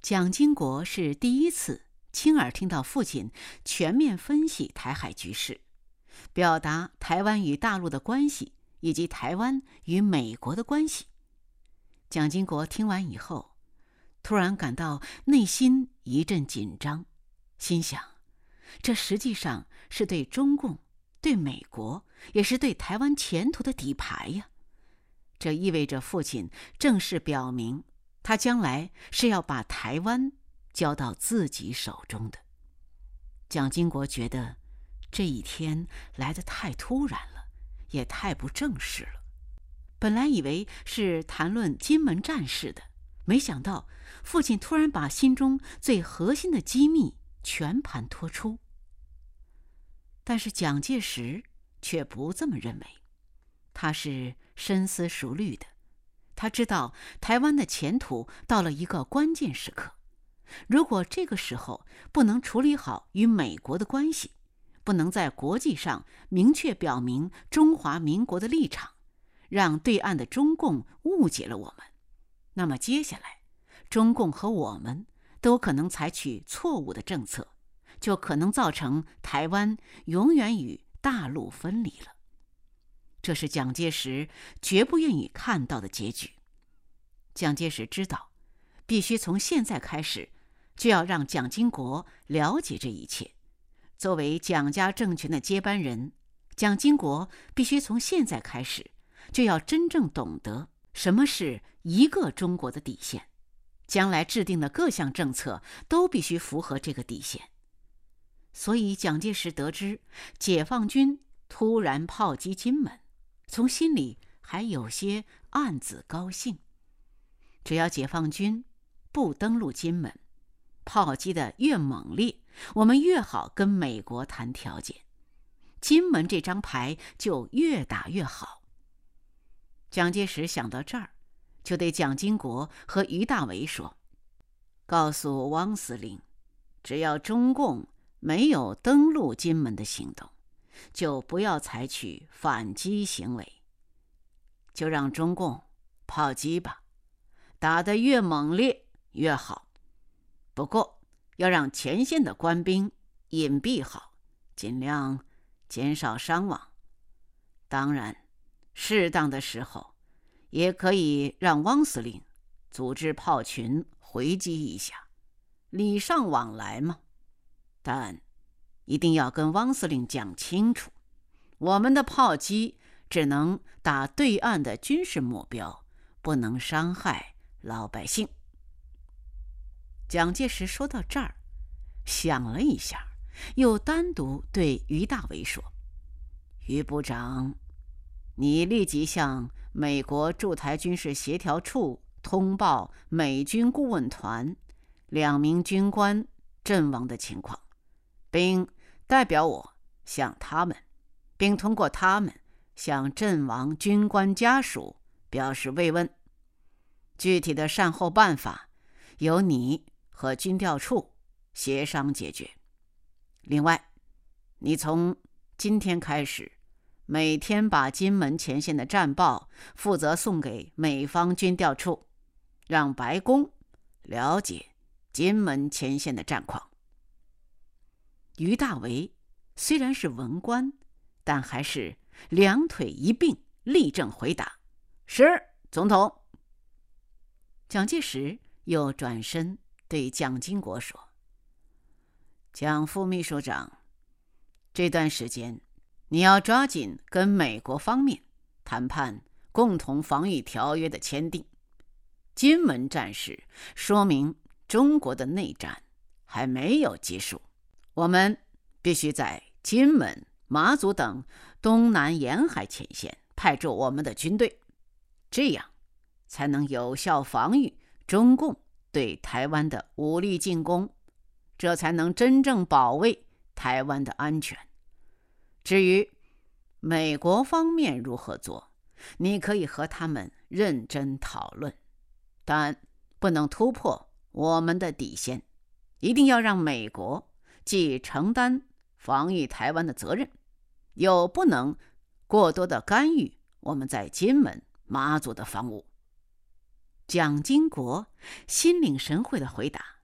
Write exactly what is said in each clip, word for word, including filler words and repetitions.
蒋经国是第一次亲耳听到父亲全面分析台海局势，表达台湾与大陆的关系以及台湾与美国的关系。蒋经国听完以后，突然感到内心一阵紧张，心想，这实际上是对中共、对美国，也是对台湾前途的底牌呀。这意味着父亲正式表明，他将来是要把台湾交到自己手中的。蒋经国觉得这一天来得太突然了，也太不正式了。本来以为是谈论金门战事的，没想到父亲突然把心中最核心的机密全盘托出。但是蒋介石却不这么认为，他是深思熟虑的。他知道台湾的前途到了一个关键时刻，如果这个时候不能处理好与美国的关系，不能在国际上明确表明中华民国的立场，让对岸的中共误解了我们，那么接下来中共和我们都可能采取错误的政策，就可能造成台湾永远与大陆分离了。这是蒋介石绝不愿意看到的结局。蒋介石知道，必须从现在开始就要让蒋经国了解这一切。作为蒋家政权的接班人，蒋经国必须从现在开始就要真正懂得什么是一个中国的底线，将来制定的各项政策都必须符合这个底线。所以蒋介石得知解放军突然炮击金门，从心里还有些暗自高兴。只要解放军不登陆金门，炮击的越猛烈，我们越好跟美国谈条件，金门这张牌就越打越好。蒋介石想到这儿，就对蒋经国和俞大维说，告诉汪司令，只要中共没有登陆金门的行动，就不要采取反击行为，就让中共炮击吧，打得越猛烈越好。不过要让前线的官兵隐蔽好，尽量减少伤亡。当然，适当的时候也可以让汪司令组织炮群回击一下，礼尚往来嘛。但一定要跟汪司令讲清楚，我们的炮击只能打对岸的军事目标，不能伤害老百姓。蒋介石说到这儿，想了一下，又单独对俞大维说，俞部长，你立即向美国驻台军事协调处通报美军顾问团两名军官阵亡的情况，并代表我向他们，并通过他们向阵亡军官家属表示慰问。具体的善后办法由你和军调处协商解决。另外，你从今天开始，每天把金门前线的战报负责送给美方军调处，让白宫了解金门前线的战况。俞大维虽然是文官，但还是两腿一并，立正回答，是，总统。蒋介石又转身对蒋经国说，蒋副秘书长，这段时间你要抓紧跟美国方面谈判共同防御条约的签订。金门战事说明中国的内战还没有结束，我们必须在金门、马祖等东南沿海前线派驻我们的军队，这样才能有效防御中共对台湾的武力进攻，这才能真正保卫台湾的安全。至于美国方面如何做，你可以和他们认真讨论，但不能突破我们的底线，一定要让美国既承担防御台湾的责任，又不能过多的干预我们在金门、马祖的防务。蒋经国心领神会的回答，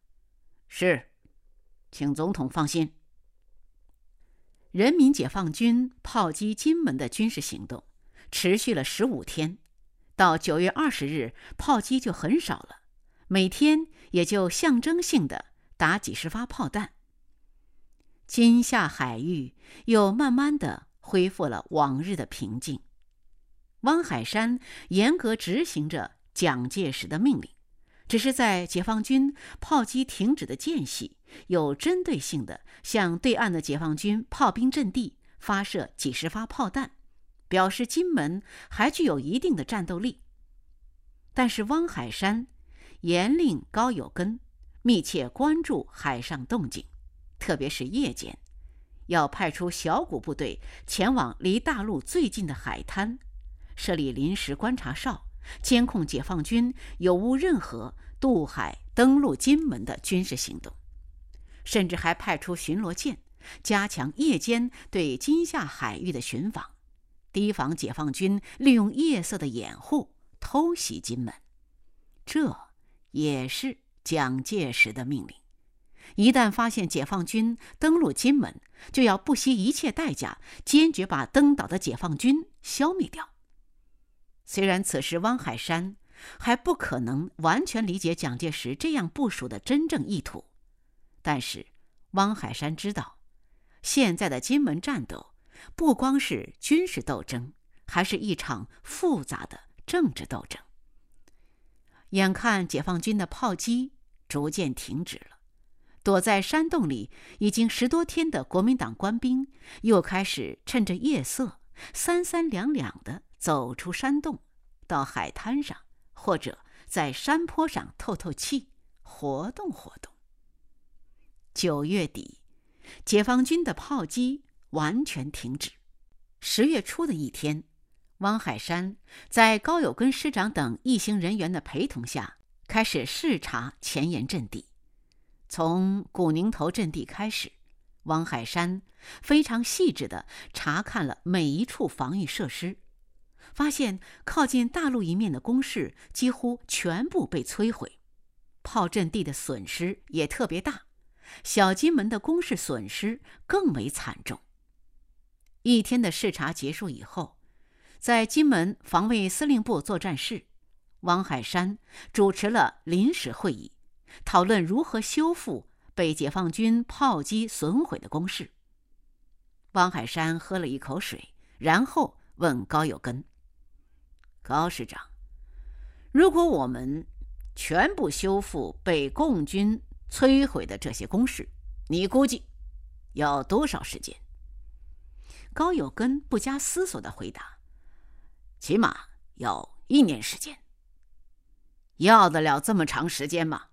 是，请总统放心。人民解放军炮击金门的军事行动持续了十五天，到九月二十日，炮击就很少了，每天也就象征性的打几十发炮弹。金厦海域又慢慢的恢复了往日的平静。汪海山严格执行着蒋介石的命令，只是在解放军炮击停止的间隙，有针对性的向对岸的解放军炮兵阵地发射几十发炮弹，表示金门还具有一定的战斗力。但是汪海山严令高有根密切关注海上动静，特别是夜间，要派出小股部队前往离大陆最近的海滩，设立临时观察哨，监控解放军有无任何渡海登陆金门的军事行动，甚至还派出巡逻舰加强夜间对金厦海域的巡防，提防解放军利用夜色的掩护偷袭金门。这也是蒋介石的命令，一旦发现解放军登陆金门，就要不惜一切代价坚决把登岛的解放军消灭掉。虽然此时汪海山还不可能完全理解蒋介石这样部署的真正意图，但是汪海山知道，现在的金门战斗不光是军事斗争，还是一场复杂的政治斗争。眼看解放军的炮击逐渐停止了，躲在山洞里已经十多天的国民党官兵又开始趁着夜色三三两两地走出山洞，到海滩上或者在山坡上透透气，活动活动。九月底，解放军的炮击完全停止。十月初的一天，汪海山在高有根师长等一行人员的陪同下，开始视察前沿阵地。从古宁头阵地开始，汪海山非常细致地查看了每一处防御设施，发现靠近大陆一面的工事几乎全部被摧毁，炮阵地的损失也特别大，小金门的工事损失更为惨重。一天的视察结束以后，在金门防卫司令部作战室，汪海山主持了临时会议，讨论如何修复被解放军炮击损毁的工事。汪海山喝了一口水，然后问高有根：高师长，如果我们全部修复被共军摧毁的这些工事，你估计要多少时间？高有根不加思索地回答：起码要一年时间。要得了这么长时间吗？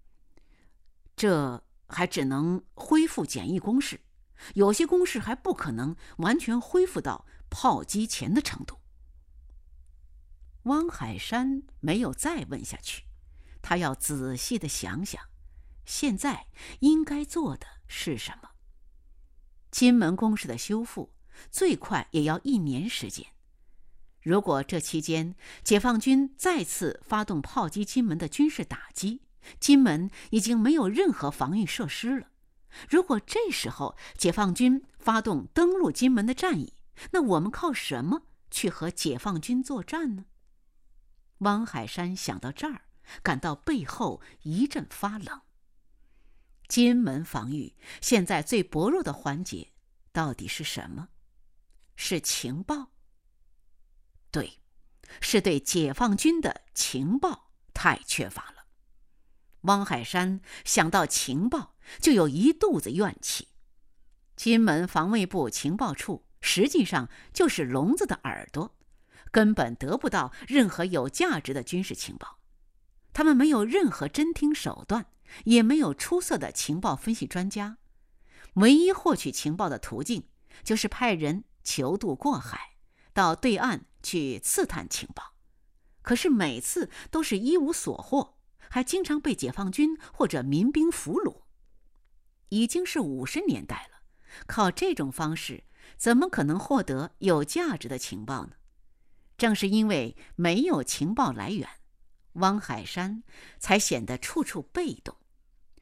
这还只能恢复简易工事，有些工事还不可能完全恢复到炮击前的程度。汪海山没有再问下去，他要仔细地想想，现在应该做的是什么。金门工事的修复最快也要一年时间，如果这期间解放军再次发动炮击金门的军事打击，金门已经没有任何防御设施了。如果这时候解放军发动登陆金门的战役，那我们靠什么去和解放军作战呢？汪海山想到这儿，感到背后一阵发冷。金门防御现在最薄弱的环节到底是什么？是情报？对，是对解放军的情报太缺乏了。汪海山想到情报，就有一肚子怨气。金门防卫部情报处实际上就是聋子的耳朵，根本得不到任何有价值的军事情报。他们没有任何侦听手段，也没有出色的情报分析专家。唯一获取情报的途径，就是派人求渡过海，到对岸去刺探情报。可是每次都是一无所获，还经常被解放军或者民兵俘虏。已经是五十年代了，靠这种方式怎么可能获得有价值的情报呢？正是因为没有情报来源，汪海山才显得处处被动。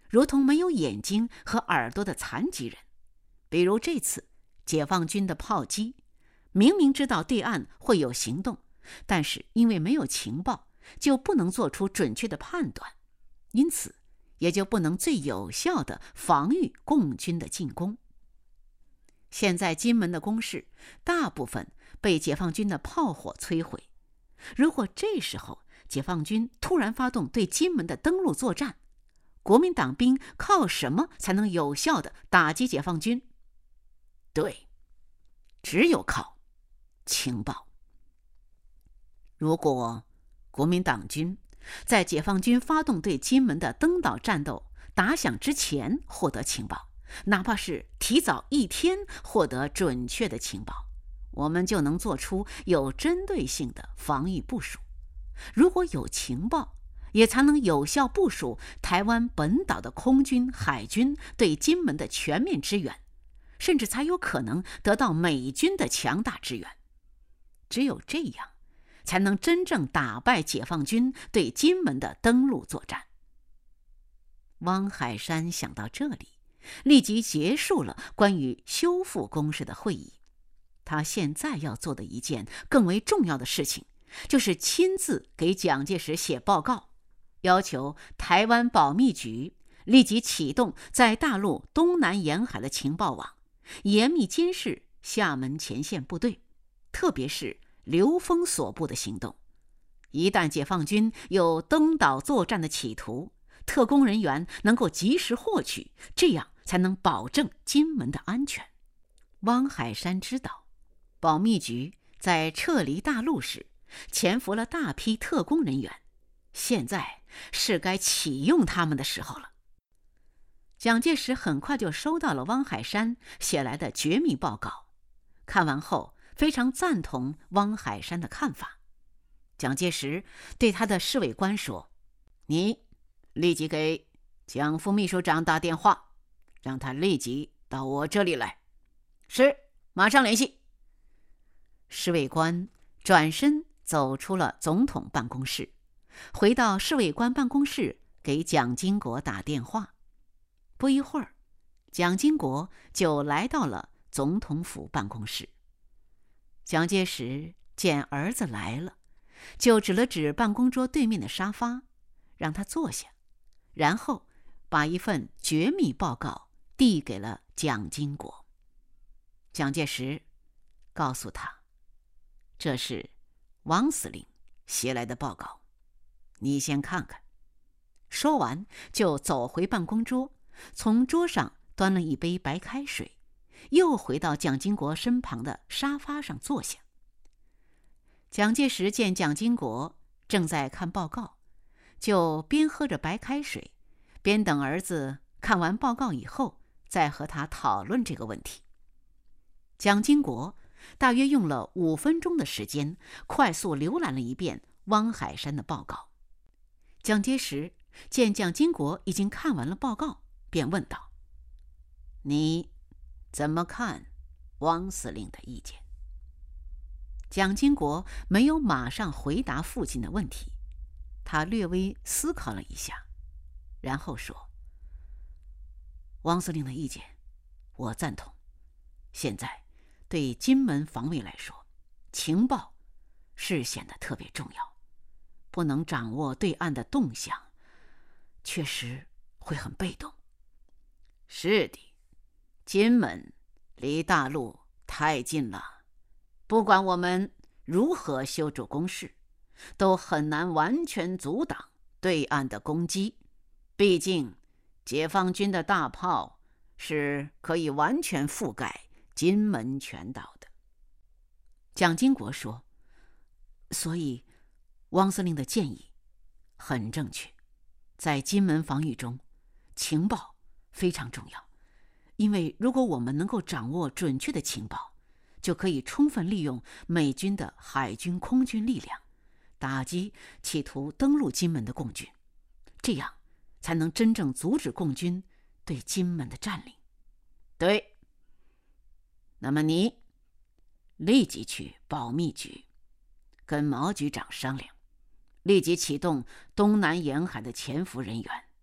如同没有眼睛和耳朵的残疾人。比如这次解放军的炮击，明明知道对岸会有行动，但是因为没有情报，就不能做出准确的判断，因此也就不能最有效地防御共军的进攻。现在金门的工事大部分被解放军的炮火摧毁，如果这时候解放军突然发动对金门的登陆作战，国民党兵靠什么才能有效地打击解放军？对，只有靠情报。如果国民党军在解放军发动对金门的登岛战斗打响之前获得情报，哪怕是提早一天获得准确的情报，我们就能做出有针对性的防御部署。如果有情报，也才能有效部署台湾本岛的空军、海军对金门的全面支援，甚至才有可能得到美军的强大支援。只有这样，才能真正打败解放军对金门的登陆作战。汪海山想到这里，立即结束了关于修复工事的会议。他现在要做的一件更为重要的事情，就是亲自给蒋介石写报告，要求台湾保密局立即启动在大陆东南沿海的情报网，严密监视厦门前线部队，特别是刘峰所部的行动。一旦解放军有登岛作战的企图，特工人员能够及时获取，这样才能保证金门的安全。汪海山知道，保密局在撤离大陆时潜伏了大批特工人员，现在是该启用他们的时候了。蒋介石很快就收到了汪海山写来的绝密报告，看完后非常赞同汪海山的看法。蒋介石对他的侍卫官说：“你立即给蒋副秘书长打电话，让他立即到我这里来。”“是，马上联系。”侍卫官转身走出了总统办公室，回到侍卫官办公室给蒋经国打电话。不一会儿，蒋经国就来到了总统府办公室。蒋介石见儿子来了，就指了指办公桌对面的沙发，让他坐下，然后把一份绝密报告递给了蒋经国。蒋介石告诉他，这是汪司令写来的报告，你先看看。说完就走回办公桌，从桌上端了一杯白开水，又回到蒋经国身旁的沙发上坐下。蒋介石见蒋经国正在看报告，就边喝着白开水，边等儿子看完报告以后再和他讨论这个问题。蒋经国大约用了五分钟的时间，快速浏览了一遍汪海山的报告。蒋介石见蒋经国已经看完了报告，便问道：“你怎么看汪司令的意见？”蒋经国没有马上回答父亲的问题，他略微思考了一下，然后说：“汪司令的意见我赞同。现在对金门防卫来说，情报是显得特别重要，不能掌握对岸的动向，确实会很被动。”“是的，金门离大陆太近了，不管我们如何修筑工事，都很难完全阻挡对岸的攻击。毕竟解放军的大炮是可以完全覆盖金门全岛的。”蒋经国说：“所以汪司令的建议很正确，在金门防御中，情报非常重要，因为如果我们能够掌握准确的情报，就可以充分利用美军的海军、空军力量，打击企图登陆金门的共军，这样才能真正阻止共军对金门的占领。”“对，那么你立即去保密局，跟毛局长商量，立即启动东南沿海的潜伏人员，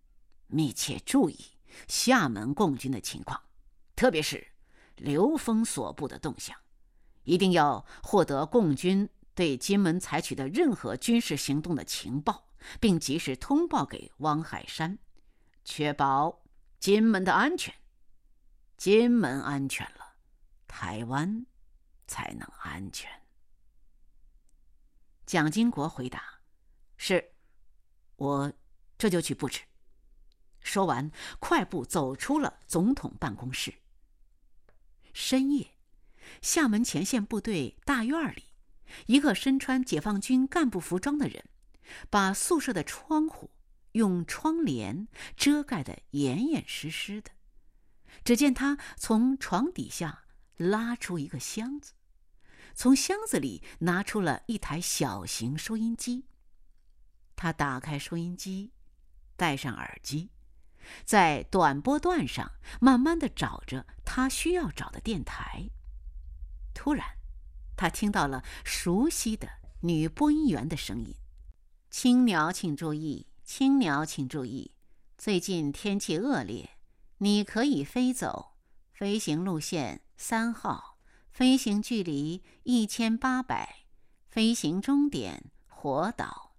密切注意厦门共军的情况，特别是刘封所部的动向，一定要获得共军对金门采取的任何军事行动的情报，并及时通报给汪海山，确保金门的安全。金门安全了，台湾才能安全。蒋经国回答：是，我这就去布置。说完，快步走出了总统办公室。深夜，厦门前线部队大院里，一个身穿解放军干部服装的人，把宿舍的窗户用窗帘遮盖得严严实实的。只见他从床底下拉出一个箱子，从箱子里拿出了一台小型收音机。他打开收音机，戴上耳机，在短波段上慢慢地找着他需要找的电台。突然，他听到了熟悉的女播音员的声音：青鸟请注意，青鸟请注意，最近天气恶劣，你可以飞走，飞行路线三号，飞行距离一千八百，飞行终点火岛。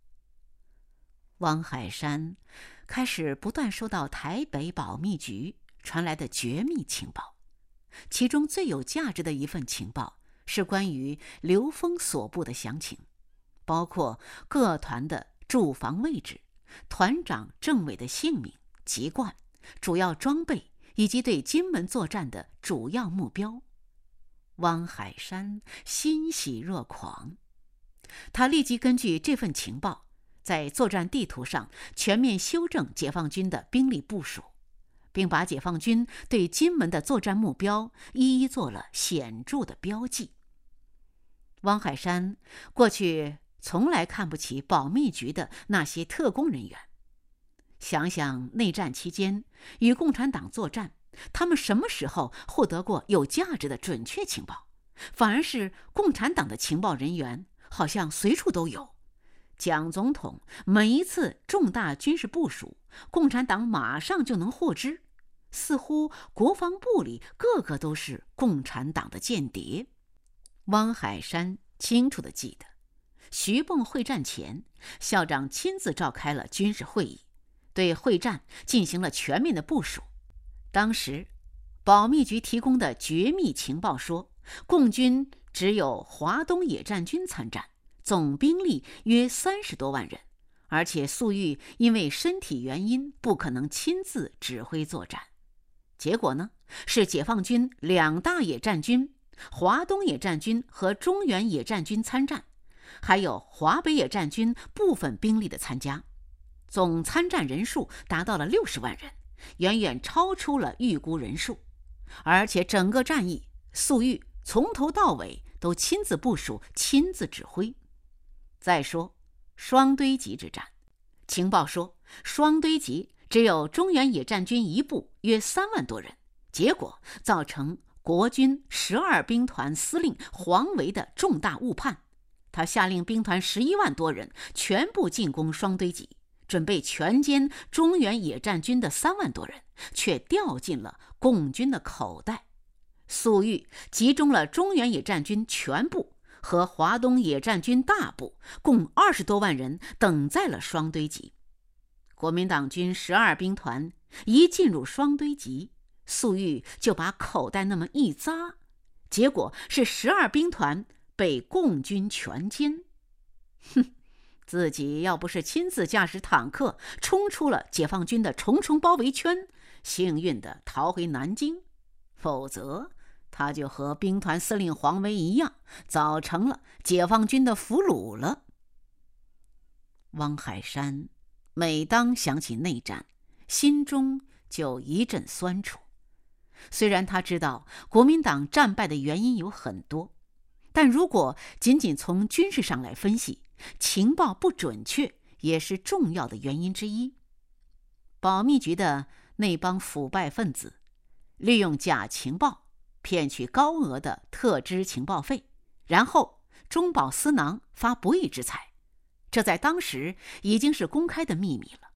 汪海山开始不断收到台北保密局传来的绝密情报，其中最有价值的一份情报是关于刘封所部的详情，包括各团的驻防位置、团长政委的姓名、籍贯、主要装备以及对金门作战的主要目标。汪海山欣喜若狂，他立即根据这份情报，在作战地图上全面修正解放军的兵力部署，并把解放军对金门的作战目标一一做了显著的标记。汪海山过去从来看不起保密局的那些特工人员，想想内战期间与共产党作战，他们什么时候获得过有价值的准确情报？反而是共产党的情报人员好像随处都有。蒋总统每一次重大军事部署，共产党马上就能获知，似乎国防部里个个都是共产党的间谍。汪海山清楚地记得，徐蚌会战前，校长亲自召开了军事会议，对会战进行了全面的部署。当时保密局提供的绝密情报说，共军只有华东野战军参战，总兵力约三十多万人，而且粟裕因为身体原因不可能亲自指挥作战。结果呢，是解放军两大野战军，华东野战军和中原野战军参战，还有华北野战军部分兵力的参加，总参战人数达到了六十万人，远远超出了预估人数。而且整个战役，粟裕从头到尾都亲自部署、亲自指挥。再说双堆集之战，情报说双堆集只有中原野战军一部，约三万多人，结果造成国军十二兵团司令黄维的重大误判。他下令兵团十一万多人全部进攻双堆集，准备全歼中原野战军的三万多人，却掉进了共军的口袋。粟裕集中了中原野战军全部和华东野战军大部，共二十多万人等在了双堆集。国民党军十二兵团一进入双堆集，粟裕就把口袋那么一扎，结果是十二兵团被共军全歼。哼，自己要不是亲自驾驶坦克冲出了解放军的重重包围圈，幸运地逃回南京，否则他就和兵团司令黄维一样，早成了解放军的俘虏了。汪海山每当想起内战，心中就一阵酸楚。虽然他知道国民党战败的原因有很多，但如果仅仅从军事上来分析，情报不准确也是重要的原因之一。保密局的那帮腐败分子利用假情报骗取高额的特支情报费，然后中饱私囊发不义之财，这在当时已经是公开的秘密了。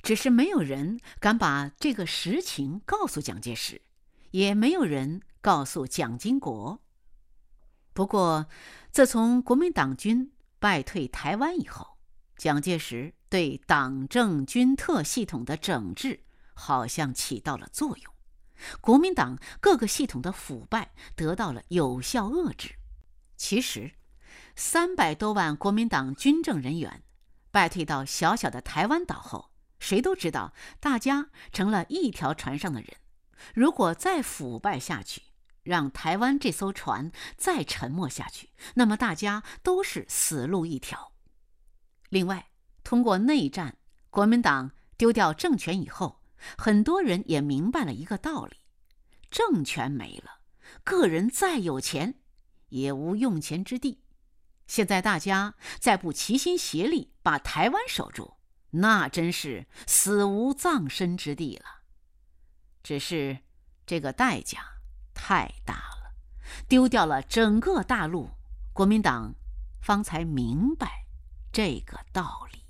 只是没有人敢把这个实情告诉蒋介石，也没有人告诉蒋经国。不过，自从国民党军败退台湾以后，蒋介石对党政军特系统的整治好像起到了作用，国民党各个系统的腐败得到了有效遏制。其实，三百多万国民党军政人员败退到小小的台湾岛后，谁都知道大家成了一条船上的人，如果再腐败下去，让台湾这艘船再沉没下去，那么大家都是死路一条。另外，通过内战，国民党丢掉政权以后，很多人也明白了一个道理：政权没了，个人再有钱也无用钱之地。现在大家再不齐心协力把台湾守住，那真是死无葬身之地了。只是这个代价太大了，丢掉了整个大陆，国民党方才明白这个道理。